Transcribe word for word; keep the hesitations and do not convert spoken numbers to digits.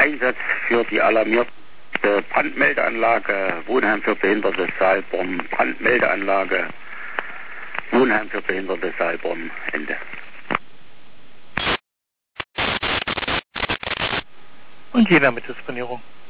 Einsatz für die alarmierte Brandmeldeanlage, Wohnheim für Behinderte Saalborn, Brandmeldeanlage, Wohnheim für Behinderte Saalborn, Ende. Und jeder mit Disponierung.